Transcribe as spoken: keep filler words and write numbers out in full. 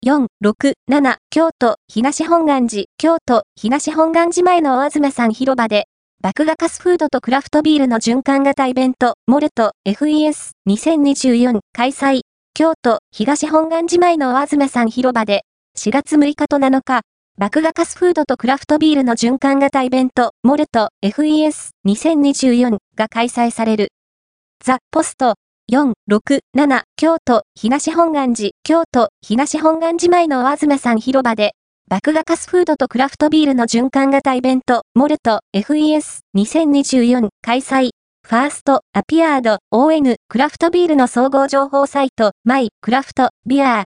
よん、ろく、なな、京都、東本願寺、京都、東本願寺前の大東さん広場で、麦芽カスフードとクラフトビールの循環型イベント、モルト エフイーエスにせんにじゅうよん 開催。京都、東本願寺前の大東さん広場で、しがつむいかとなのか、麦芽カスフードとクラフトビールの循環型イベント、モルト エフイーエスにせんにじゅうよん が開催される。ザ・ポスト、よん、ろく、なな、京都、東本願寺、京都、東本願寺前の大東さん広場で、麦芽カスフードとクラフトビールの循環型イベント、モルト エフイーエスにせんにじゅうよん 開催。ファースト、アピアード、オーエヌ、クラフトビールの総合情報サイト、マイ、クラフト、ビアー、